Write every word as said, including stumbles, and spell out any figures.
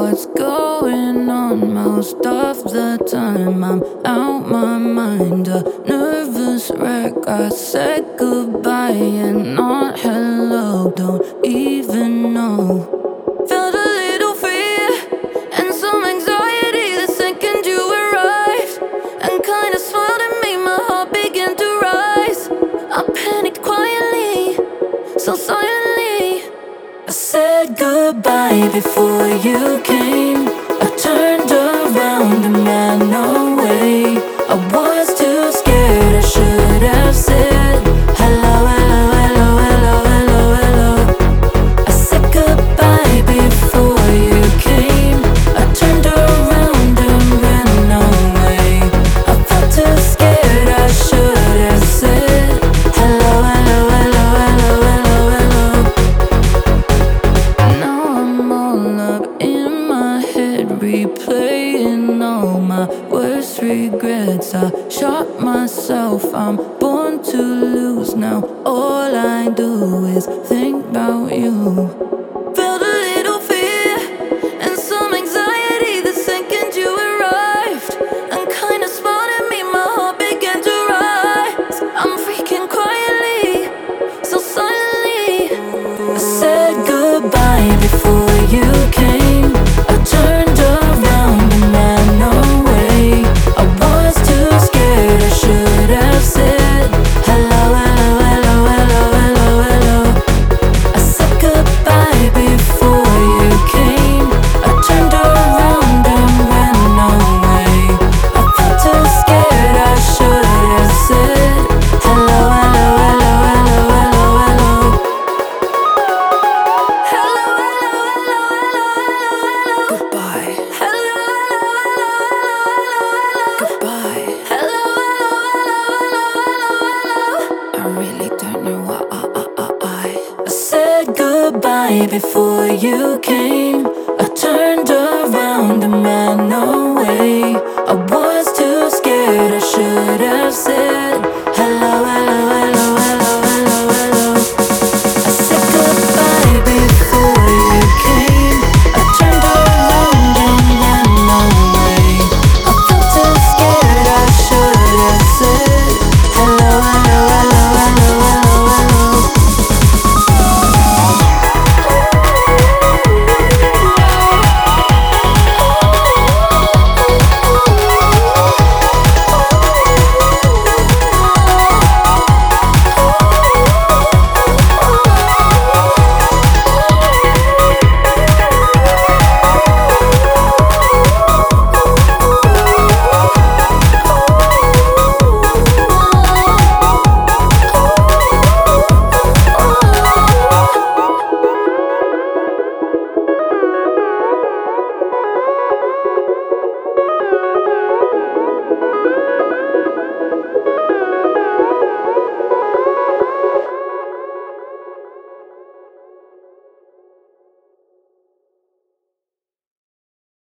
what's going on most of the time. I'm out my mind, a nervous wreck. I said goodbye and not hello. Don't even know. Felt a little fear and some anxiety the second you arrived, and kinda smiled at me, my heart began to rise. I panicked quietly, so silently. I said goodbye before you came. I turned around and ran away. I was too scared, I should have said hello, hello, hello, hello, hello, hello. I said goodbye before you came. I turned around and ran away. I felt too scared, I should have said hello, hello, hello, hello, hello, hello. Now I'm all up in my head, replaying all my worst regrets. I shot myself, I'm born to lose. Now all I do is think about you. Felt a little fear and some anxiety the second you arrived, and kinda smiled at me, my heart began to rise. I'm freaking quietly, so silently. I said goodbye before you came. I turned around and ran away. I was too scared, I should have said hello, hello, hello, hello, hello, hello. I said goodbye before you came. I turned around and ran away. I felt too scared, I should have said hello, hello, hello, hello, hello, hello. Hello, hello, hello, hello, hello. Goodbye. Hello, hello, hello, hello, hello. Goodbye. Hello, hello, hello, hello, hello. I really don't know why I, I, I, I I said goodbye before you came.